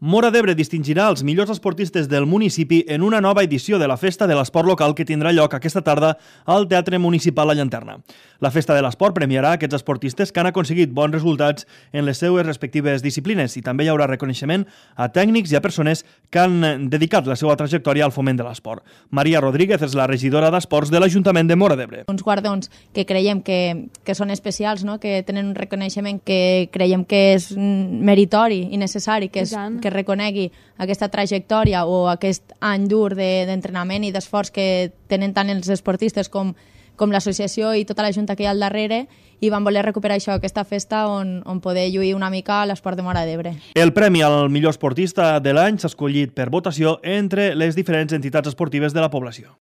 Móra d'Ebre distingirà els millors esportistes del municipi en una nova edició de la Festa de l'Esport Local que tindrà lloc aquesta tarda al Teatre Municipal La Llanterna. La Festa de l'Esport premiarà aquests esportistes que han aconseguit bons resultats en les seues respectives disciplines i també hi haurà reconeixement a tècnics i a persones que han dedicat la seva trajectòria al foment de l'esport. Maria Rodríguez és la regidora d'Esports de l'Ajuntament de Móra d'Ebre. Uns guardons que creiem que són especials, no? Que tenen un reconeixement que creiem que és meritori i necessari, que reconegui aquesta trajectòria o aquest any dur d'entrenament i d'esforç que tenen tant els esportistes com l'associació i tota la junta que hi ha al darrere, i vam voler recuperar això, aquesta festa on poder lluir una mica l'esport de Móra d'Ebre. El premi al millor esportista de l'any s'ha escollit per votació entre les diferents entitats esportives de la població.